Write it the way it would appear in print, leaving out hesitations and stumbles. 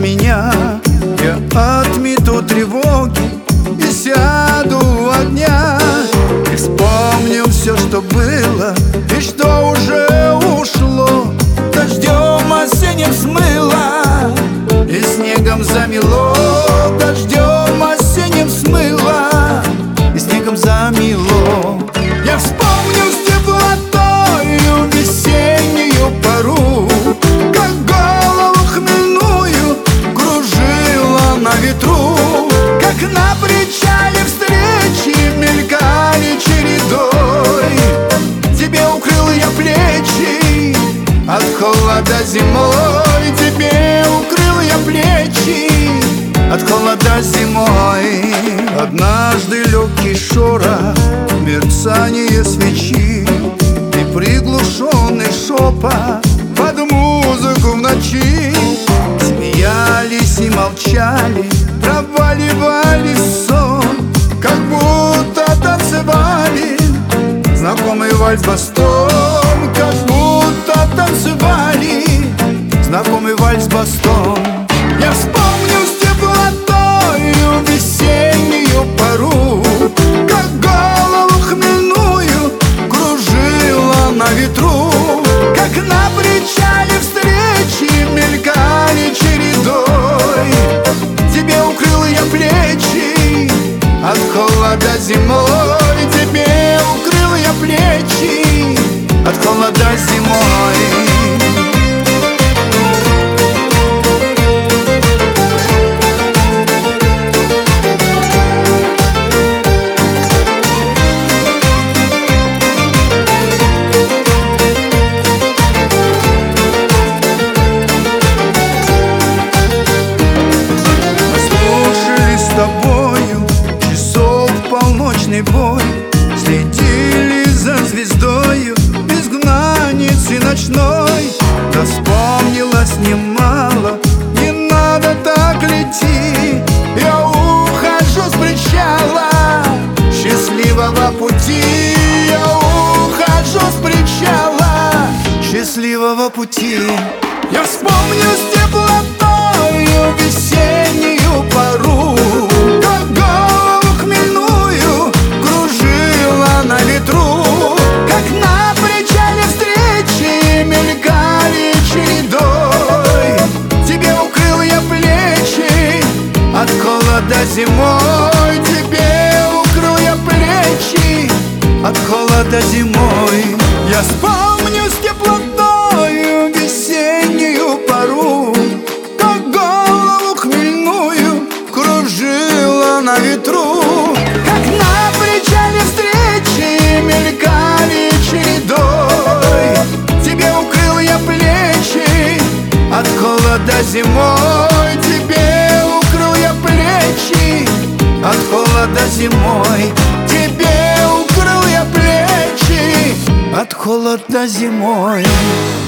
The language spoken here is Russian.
меня. Я отмету тревоги и сяду у огня, и вспомним все, что было и что уже ушло. Дождем осенним смыло и снегом замело. Дождем осенним смыло и снегом замело. Я вспомню с теплотою весеннюю пору, как голову хмельную кружила на ветру, как на причале встречи мелькали чередой. Тебе укрыл я плечи от холода зимой. Тебе укрыл я плечи от холода зимой. Однажды легкий шорох, мерцание свечи и приглушенный шепот под музыку в ночи. Смеялись и молчали, проваливали сон, как будто танцевали знакомый вальс-бастон, как будто танцевали знакомый вальс-бастон. Я вспомню с теплотою весеннюю пору, как голову хмельную кружила на ветру, как на причале встречи мелькали чередой. Тебе укрыл я плечи от холода зимой. Тебе укрыл я плечи от холода зимой. Полночный бой, следили за звездою изгнанницы ночной. Да вспомнилось немало, не надо так лети. Я ухожу с причала счастливого пути. Я ухожу с причала счастливого пути. Я вспомню с теплотою весеннюю пору, как голову хмельную кружила на ветру, как на причале встречи мелькали чередой. Тебе укрыл я плечи от холода зимой. Тебе укрыл я плечи от холода зимой. Я вспомню с теплотою весеннюю пору, как голову хмельную кружила на ветру, как на причале встречи мелькали чередой. Тебе укрыл я плечи от холода зимой. Тебе укрыл я плечи от холода зимой. Тебе укрыл я плечи от холода зимой.